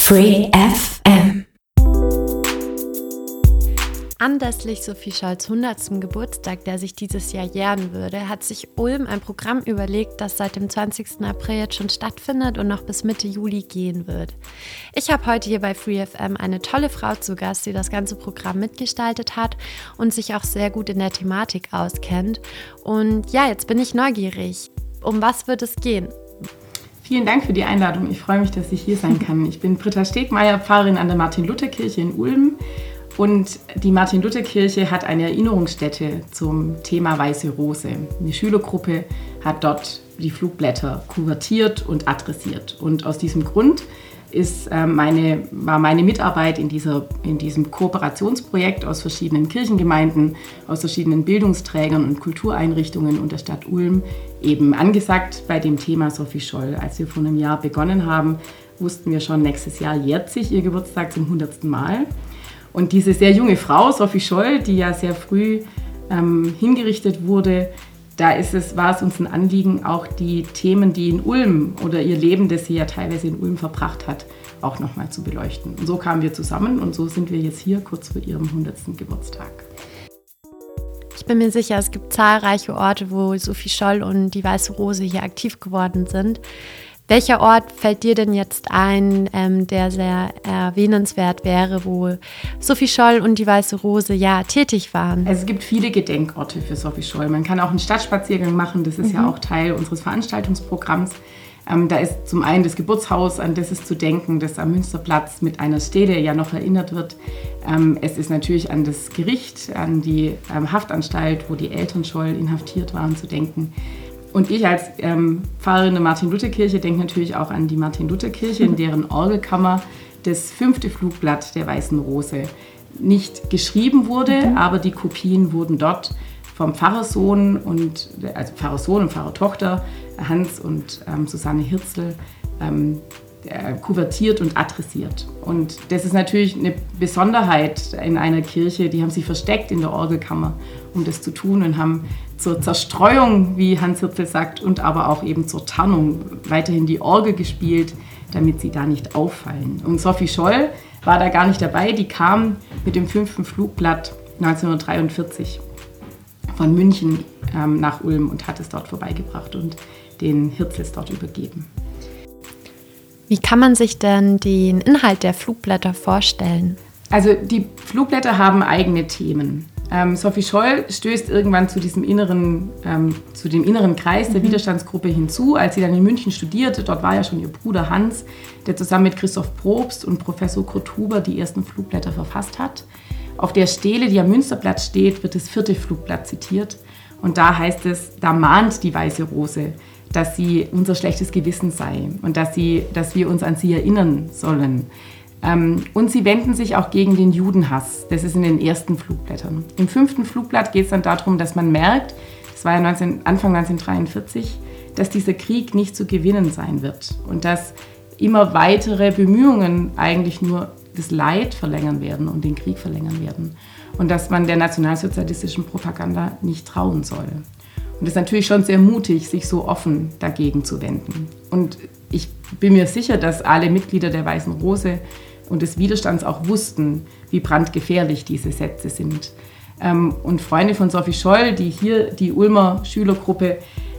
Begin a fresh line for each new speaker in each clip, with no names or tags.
Free FM.
Anlässlich Sophie Scholls 100. Geburtstag, der sich dieses Jahr jähren würde, hat sich Ulm ein Programm überlegt, das seit dem 20. April jetzt schon stattfindet und noch bis Mitte Juli gehen wird. Ich habe heute hier bei Free FM eine tolle Frau zu Gast, die das ganze Programm mitgestaltet hat und sich auch sehr gut in der Thematik auskennt. Und ja, jetzt bin ich neugierig. Um was wird es gehen?
Vielen Dank für die Einladung. Ich freue mich, dass ich hier sein kann. Ich bin Britta Stegmeier, Pfarrerin an der Martin-Luther-Kirche in Ulm. Und die Martin-Luther-Kirche hat eine Erinnerungsstätte zum Thema Weiße Rose. Eine Schülergruppe hat dort die Flugblätter kuvertiert und adressiert. Und aus diesem Grund war meine Mitarbeit in diesem Kooperationsprojekt aus verschiedenen Kirchengemeinden, aus verschiedenen Bildungsträgern und Kultureinrichtungen und der Stadt Ulm eben angesagt bei dem Thema Sophie Scholl. Als wir vor einem Jahr begonnen haben, wussten wir schon, nächstes Jahr jährt sich ihr Geburtstag zum 100. Mal. Und diese sehr junge Frau, Sophie Scholl, die ja sehr früh hingerichtet wurde, war es uns ein Anliegen, auch die Themen, die in Ulm oder ihr Leben, das sie ja teilweise in Ulm verbracht hat, auch nochmal zu beleuchten. Und so kamen wir zusammen und so sind wir jetzt hier kurz vor ihrem 100. Geburtstag.
Ich bin mir sicher, es gibt zahlreiche Orte, wo Sophie Scholl und die Weiße Rose hier aktiv geworden sind. Welcher Ort fällt dir denn jetzt ein, der sehr erwähnenswert wäre, wo Sophie Scholl und die Weiße Rose ja tätig waren?
Also es gibt viele Gedenkorte für Sophie Scholl. Man kann auch einen Stadtspaziergang machen, das ist ja auch Teil unseres Veranstaltungsprogramms. Da ist zum einen das Geburtshaus, an das ist zu denken, das am Münsterplatz mit einer Stele ja noch erinnert wird. Es ist natürlich an das Gericht, an die Haftanstalt, wo die Eltern Scholl inhaftiert waren, zu denken. Und ich als Pfarrerin der Martin-Luther-Kirche denke natürlich auch an die Martin-Luther-Kirche, in deren Orgelkammer das 5. Flugblatt der Weißen Rose nicht geschrieben wurde, aber die Kopien wurden dort vom Pfarrersohn und Pfarrertochter Hans und Susanne Hirzel kuvertiert und adressiert. Und das ist natürlich eine Besonderheit in einer Kirche, die haben sich versteckt in der Orgelkammer, um das zu tun und haben zur Zerstreuung, wie Hans Hirzel sagt, und aber auch eben zur Tarnung weiterhin die Orgel gespielt, damit sie da nicht auffallen. Und Sophie Scholl war da gar nicht dabei, die kam mit dem 5. Flugblatt 1943 von München nach Ulm und hat es dort vorbeigebracht und den Hirzels dort übergeben.
Wie kann man sich denn den Inhalt der Flugblätter vorstellen?
Also die Flugblätter haben eigene Themen. Sophie Scholl stößt irgendwann zu dem inneren Kreis der Widerstandsgruppe hinzu, als sie dann in München studierte. Dort war ja schon ihr Bruder Hans, der zusammen mit Christoph Probst und Professor Kurt Huber die ersten Flugblätter verfasst hat. Auf der Stele, die am Münsterplatz steht, wird das 4. Flugblatt zitiert. Und da heißt es, da mahnt die Weiße Rose, dass sie unser schlechtes Gewissen sei und dass wir uns an sie erinnern sollen. Und sie wenden sich auch gegen den Judenhass. Das ist in den ersten Flugblättern. Im 5. Flugblatt geht es dann darum, dass man merkt, das war ja Anfang 1943, dass dieser Krieg nicht zu gewinnen sein wird und dass immer weitere Bemühungen eigentlich nur das Leid verlängern werden und den Krieg verlängern werden und dass man der nationalsozialistischen Propaganda nicht trauen soll. Und es ist natürlich schon sehr mutig, sich so offen dagegen zu wenden. Und ich bin mir sicher, dass alle Mitglieder der Weißen Rose und des Widerstands auch wussten, wie brandgefährlich diese Sätze sind. Und Freunde von Sophie Scholl, die Ulmer Schülergruppe,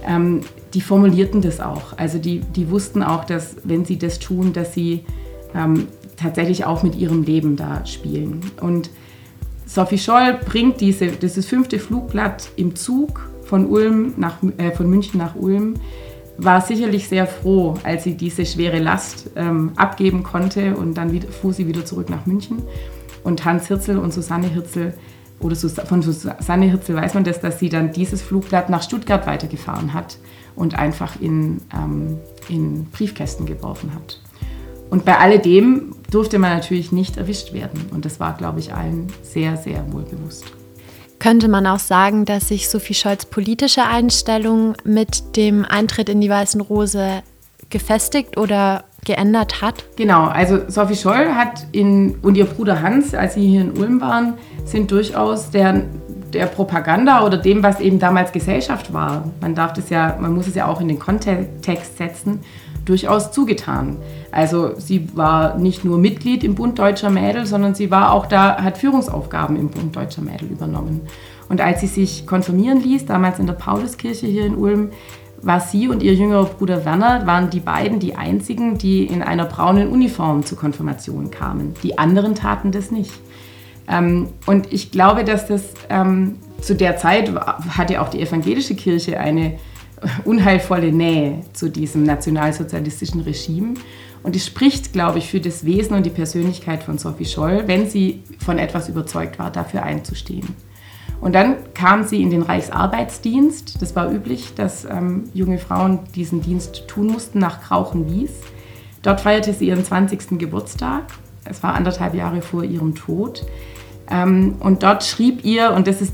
die formulierten das auch. Also die wussten auch, dass wenn sie das tun, dass sie tatsächlich auch mit ihrem Leben da spielen. Und Sophie Scholl bringt dieses 5. Flugblatt im Zug von München nach Ulm, war sicherlich sehr froh, als sie diese schwere Last abgeben konnte und dann fuhr sie wieder zurück nach München. Und Hans Hirzel und Susanne Hirzel, von Susanne Hirzel weiß man das, dass sie dann dieses Flugblatt nach Stuttgart weitergefahren hat und einfach in Briefkästen geworfen hat. Und bei alledem durfte man natürlich nicht erwischt werden. Und das war, glaube ich, allen sehr, sehr wohl bewusst.
Könnte man auch sagen, dass sich Sophie Scholls politische Einstellung mit dem Eintritt in die Weißen Rose gefestigt oder geändert hat?
Genau, also Sophie Scholl und ihr Bruder Hans, als sie hier in Ulm waren, sind durchaus der Propaganda oder dem, was eben damals Gesellschaft war. Man muss es ja auch in den Kontext setzen, durchaus zugetan. Also sie war nicht nur Mitglied im Bund Deutscher Mädel, sondern sie war auch da, hat Führungsaufgaben im Bund Deutscher Mädel übernommen. Und als sie sich konfirmieren ließ, damals in der Pauluskirche hier in Ulm, war sie und ihr jüngerer Bruder Werner, waren die beiden die einzigen, die in einer braunen Uniform zur Konfirmation kamen. Die anderen taten das nicht. Und ich glaube, dass das zu der Zeit hatte auch die evangelische Kirche eine unheilvolle Nähe zu diesem nationalsozialistischen Regime. Und es spricht, glaube ich, für das Wesen und die Persönlichkeit von Sophie Scholl, wenn sie von etwas überzeugt war, dafür einzustehen. Und dann kam sie in den Reichsarbeitsdienst. Das war üblich, dass junge Frauen diesen Dienst tun mussten nach Krauchen-Wies. Dort feierte sie ihren 20. Geburtstag. Es war 1,5 Jahre vor ihrem Tod. Und dort schrieb ihr, und das ist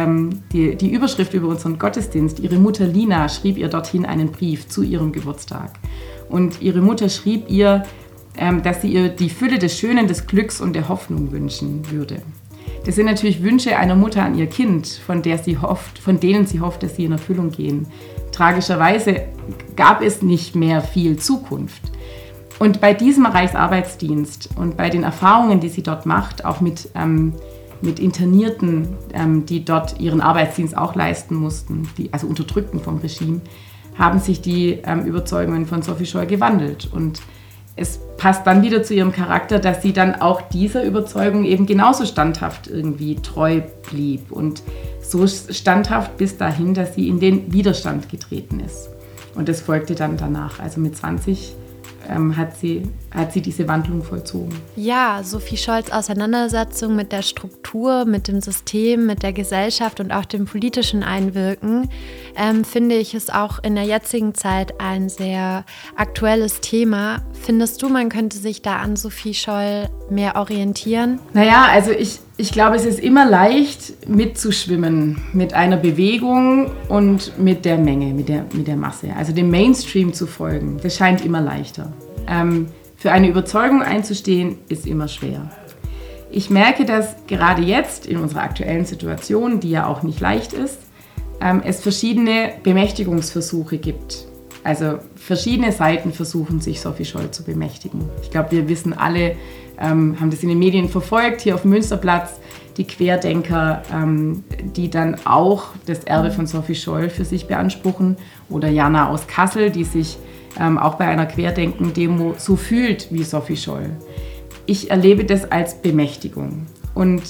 die Überschrift über unseren Gottesdienst, ihre Mutter Lina schrieb ihr dorthin einen Brief zu ihrem Geburtstag. Und ihre Mutter schrieb ihr, dass sie ihr die Fülle des Schönen, des Glücks und der Hoffnung wünschen würde. Das sind natürlich Wünsche einer Mutter an ihr Kind, von denen sie hofft, dass sie in Erfüllung gehen. Tragischerweise gab es nicht mehr viel Zukunft. Und bei diesem Reichsarbeitsdienst und bei den Erfahrungen, die sie dort macht, auch mit Internierten, die dort ihren Arbeitsdienst auch leisten mussten, also Unterdrückten vom Regime, haben sich die Überzeugungen von Sophie Scholl gewandelt. Und es passt dann wieder zu ihrem Charakter, dass sie dann auch dieser Überzeugung eben genauso standhaft irgendwie treu blieb. Und so standhaft bis dahin, dass sie in den Widerstand getreten ist. Und das folgte dann danach. Also mit 20 hat sie diese Wandlung vollzogen.
Ja, Sophie Scholls Auseinandersetzung mit der Struktur, mit dem System, mit der Gesellschaft und auch dem politischen Einwirken, finde ich, ist auch in der jetzigen Zeit ein sehr aktuelles Thema. Findest du, man könnte sich da an Sophie Scholl mehr orientieren?
Naja, also ich glaube, es ist immer leicht mitzuschwimmen mit einer Bewegung und mit der Menge, mit der Masse. Also dem Mainstream zu folgen, das scheint immer leichter. Für eine Überzeugung einzustehen, ist immer schwer. Ich merke, dass gerade jetzt in unserer aktuellen Situation, die ja auch nicht leicht ist, es verschiedene Bemächtigungsversuche gibt. Also verschiedene Seiten versuchen sich Sophie Scholl zu bemächtigen. Ich glaube, wir wissen alle, haben das in den Medien verfolgt, hier auf dem Münsterplatz, die Querdenker, die dann auch das Erbe von Sophie Scholl für sich beanspruchen. Oder Jana aus Kassel, die sich auch bei einer Querdenken-Demo so fühlt wie Sophie Scholl. Ich erlebe das als Bemächtigung und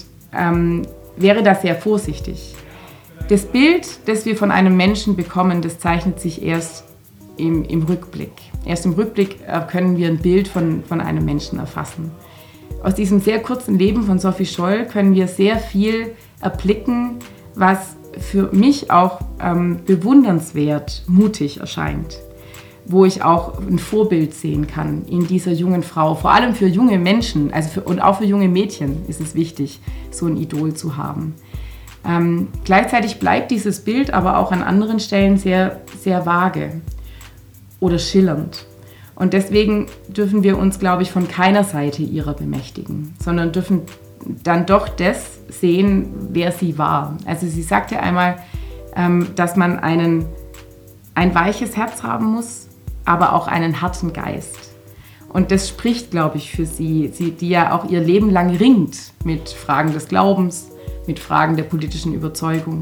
wäre da sehr vorsichtig. Das Bild, das wir von einem Menschen bekommen, das zeichnet sich erst im Rückblick. Erst im Rückblick können wir ein Bild von einem Menschen erfassen. Aus diesem sehr kurzen Leben von Sophie Scholl können wir sehr viel erblicken, was für mich auch bewundernswert mutig erscheint. Wo ich auch ein Vorbild sehen kann in dieser jungen Frau. Vor allem für junge Menschen, und auch für junge Mädchen ist es wichtig, so ein Idol zu haben. Gleichzeitig bleibt dieses Bild aber auch an anderen Stellen sehr, sehr vage oder schillernd. Und deswegen dürfen wir uns, glaube ich, von keiner Seite ihrer bemächtigen, sondern dürfen dann doch das sehen, wer sie war. Also sie sagte einmal, dass man ein weiches Herz haben muss, aber auch einen harten Geist. Und das spricht, glaube ich, für sie, die ja auch ihr Leben lang ringt mit Fragen des Glaubens, mit Fragen der politischen Überzeugung.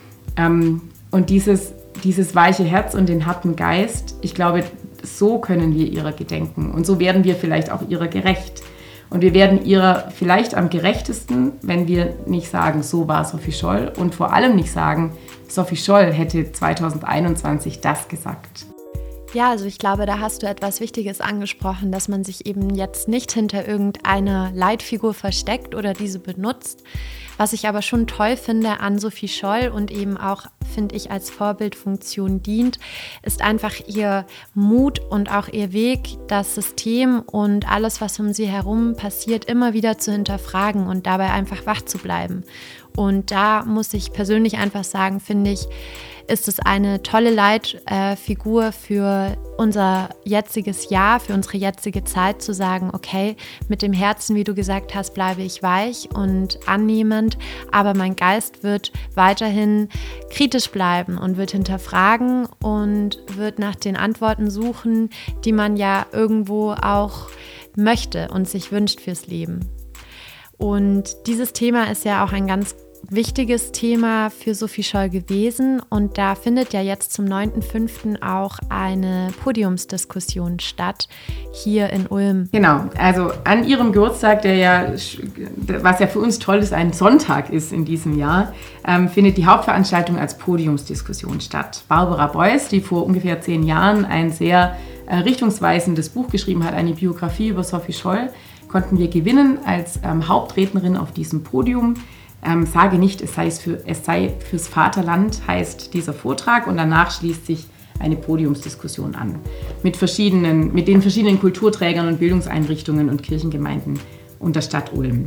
Und dieses weiche Herz und den harten Geist, ich glaube, so können wir ihrer gedenken. Und so werden wir vielleicht auch ihrer gerecht. Und wir werden ihrer vielleicht am gerechtesten, wenn wir nicht sagen, so war Sophie Scholl. Und vor allem nicht sagen, Sophie Scholl hätte 2021 das gesagt.
Ja, also ich glaube, da hast du etwas Wichtiges angesprochen, dass man sich eben jetzt nicht hinter irgendeiner Leitfigur versteckt oder diese benutzt. Was ich aber schon toll finde an Sophie Scholl und eben auch, finde ich, als Vorbildfunktion dient, ist einfach ihr Mut und auch ihr Weg, das System und alles, was um sie herum passiert, immer wieder zu hinterfragen und dabei einfach wach zu bleiben. Und da muss ich persönlich einfach sagen, finde ich, ist es eine tolle Leitfigur für unser jetziges Jahr, für unsere jetzige Zeit, zu sagen, okay, mit dem Herzen, wie du gesagt hast, bleibe ich weich und annehmend, aber mein Geist wird weiterhin kritisch bleiben und wird hinterfragen und wird nach den Antworten suchen, die man ja irgendwo auch möchte und sich wünscht fürs Leben. Und dieses Thema ist ja auch ein ganz wichtiges Thema für Sophie Scholl gewesen, und da findet ja jetzt zum 9.5. auch eine Podiumsdiskussion statt, hier in Ulm.
Genau, also an ihrem Geburtstag, der ja, was ja für uns toll ist, ein Sonntag ist in diesem Jahr, findet die Hauptveranstaltung als Podiumsdiskussion statt. Barbara Beuys, die vor ungefähr 10 Jahren ein sehr richtungsweisendes Buch geschrieben hat, eine Biografie über Sophie Scholl, konnten wir gewinnen als Hauptrednerin auf diesem Podium. Sage nicht, es sei fürs Vaterland, heißt dieser Vortrag, und danach schließt sich eine Podiumsdiskussion an mit den verschiedenen Kulturträgern und Bildungseinrichtungen und Kirchengemeinden und der Stadt Ulm.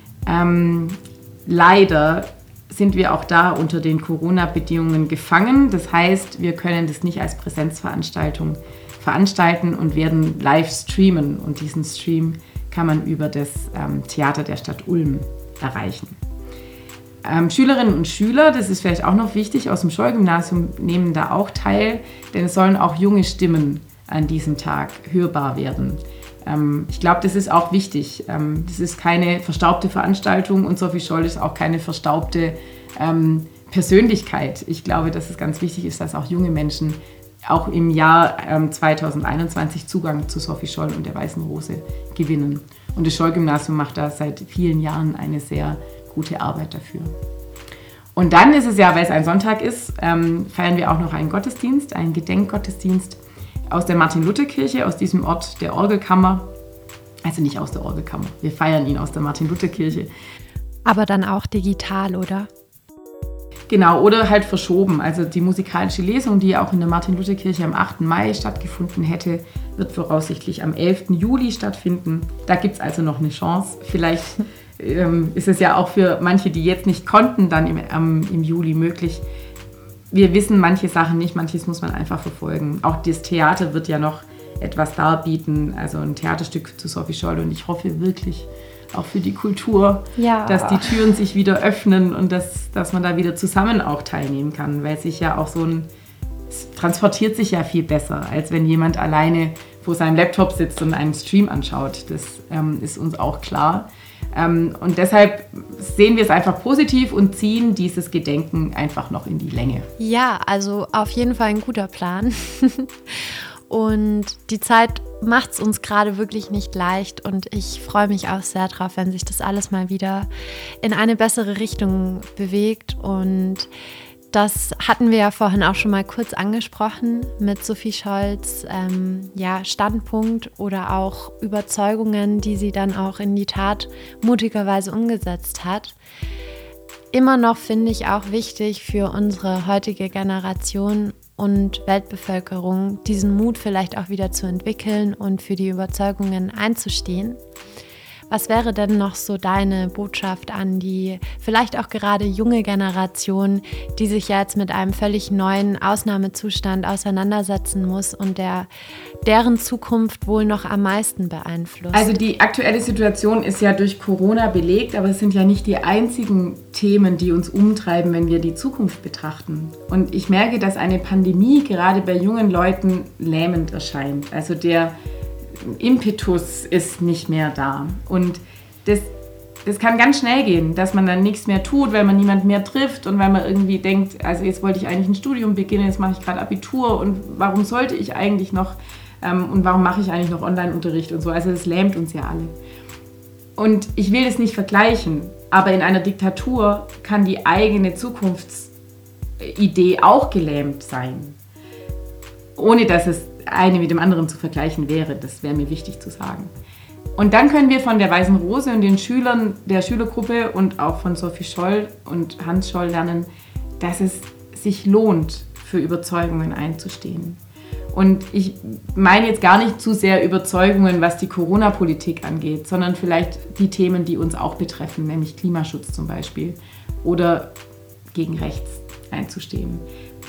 Leider sind wir auch da unter den Corona-Bedingungen gefangen. Das heißt, wir können das nicht als Präsenzveranstaltung veranstalten und werden live streamen, und diesen Stream kann man über das Theater der Stadt Ulm erreichen. Schülerinnen und Schüler, das ist vielleicht auch noch wichtig, aus dem Scholl-Gymnasium nehmen da auch teil, denn es sollen auch junge Stimmen an diesem Tag hörbar werden. Ich glaube, das ist auch wichtig. Das ist keine verstaubte Veranstaltung, und Sophie Scholl ist auch keine verstaubte Persönlichkeit. Ich glaube, dass es ganz wichtig ist, dass auch junge Menschen auch im Jahr 2021 Zugang zu Sophie Scholl und der Weißen Rose gewinnen. Und das Scholl-Gymnasium macht da seit vielen Jahren eine sehr gute Arbeit dafür. Und dann ist es ja, weil es ein Sonntag ist, feiern wir auch noch einen Gottesdienst, einen Gedenkgottesdienst aus der Martin-Luther-Kirche, aus diesem Ort der Orgelkammer. Also nicht aus der Orgelkammer, wir feiern ihn aus der Martin-Luther-Kirche.
Aber dann auch digital, oder?
Genau, oder halt verschoben. Also die musikalische Lesung, die auch in der Martin-Luther-Kirche am 8. Mai stattgefunden hätte, wird voraussichtlich am 11. Juli stattfinden. Da gibt es also noch eine Chance. Vielleicht ist es ja auch für manche, die jetzt nicht konnten, dann im Juli möglich. Wir wissen manche Sachen nicht, manches muss man einfach verfolgen. Auch das Theater wird ja noch etwas darbieten, also ein Theaterstück zu Sophie Scholl, und ich hoffe wirklich auch für die Kultur, dass die Türen sich wieder öffnen und dass man da wieder zusammen auch teilnehmen kann, weil sich ja auch es transportiert sich ja viel besser, als wenn jemand alleine vor seinem Laptop sitzt und einen Stream anschaut. Das ist uns auch klar. Und deshalb sehen wir es einfach positiv und ziehen dieses Gedenken einfach noch in die Länge.
Ja, also auf jeden Fall ein guter Plan. Und die Zeit macht es uns gerade wirklich nicht leicht, und ich freue mich auch sehr drauf, wenn sich das alles mal wieder in eine bessere Richtung bewegt. Und das hatten wir ja vorhin auch schon mal kurz angesprochen mit Sophie Scholls Standpunkt oder auch Überzeugungen, die sie dann auch in die Tat mutigerweise umgesetzt hat. Immer noch finde ich auch wichtig für unsere heutige Generation und Weltbevölkerung, diesen Mut vielleicht auch wieder zu entwickeln und für die Überzeugungen einzustehen. Was wäre denn noch so deine Botschaft an die vielleicht auch gerade junge Generation, die sich jetzt mit einem völlig neuen Ausnahmezustand auseinandersetzen muss und deren Zukunft wohl noch am meisten beeinflusst?
Also die aktuelle Situation ist ja durch Corona belegt, aber es sind ja nicht die einzigen Themen, die uns umtreiben, wenn wir die Zukunft betrachten. Und ich merke, dass eine Pandemie gerade bei jungen Leuten lähmend erscheint. Also der Impetus ist nicht mehr da. Und das kann ganz schnell gehen, dass man dann nichts mehr tut, weil man niemand mehr trifft und weil man irgendwie denkt, also jetzt wollte ich eigentlich ein Studium beginnen, jetzt mache ich gerade Abitur, und warum sollte ich eigentlich noch und warum mache ich eigentlich noch Online-Unterricht und so. Also das lähmt uns ja alle. Und ich will das nicht vergleichen, aber in einer Diktatur kann die eigene Zukunftsidee auch gelähmt sein, ohne dass es eine mit dem anderen zu vergleichen wäre. Das wäre mir wichtig zu sagen. Und dann können wir von der Weißen Rose und den Schülern der Schülergruppe und auch von Sophie Scholl und Hans Scholl lernen, dass es sich lohnt, für Überzeugungen einzustehen. Und ich meine jetzt gar nicht zu sehr Überzeugungen, was die Corona-Politik angeht, sondern vielleicht die Themen, die uns auch betreffen, nämlich Klimaschutz zum Beispiel oder gegen rechts einzustehen.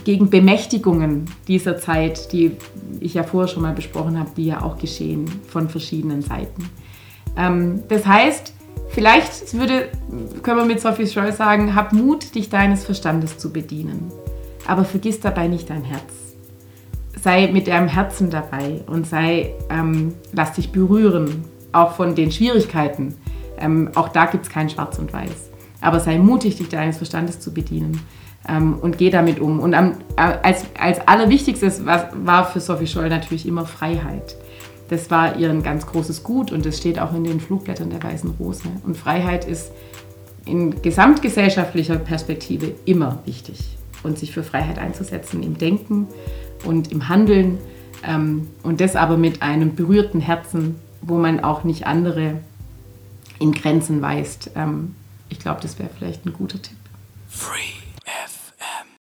gegen Bemächtigungen dieser Zeit, die ich ja vorher schon mal besprochen habe, die ja auch geschehen von verschiedenen Seiten. Das heißt, vielleicht können wir mit Sophie Scholl sagen, hab Mut, dich deines Verstandes zu bedienen, aber vergiss dabei nicht dein Herz. Sei mit deinem Herzen dabei und lass dich berühren, auch von den Schwierigkeiten. Auch da gibt es kein Schwarz und Weiß. Aber sei mutig, dich deines Verstandes zu bedienen und geh damit um. Und als allerwichtigstes war für Sophie Scholl natürlich immer Freiheit. Das war ihr ein ganz großes Gut und das steht auch in den Flugblättern der Weißen Rose. Und Freiheit ist in gesamtgesellschaftlicher Perspektive immer wichtig. Und sich für Freiheit einzusetzen im Denken und im Handeln und das aber mit einem berührten Herzen, wo man auch nicht andere in Grenzen weist. Ich glaube, das wäre vielleicht ein guter Tipp.
Free.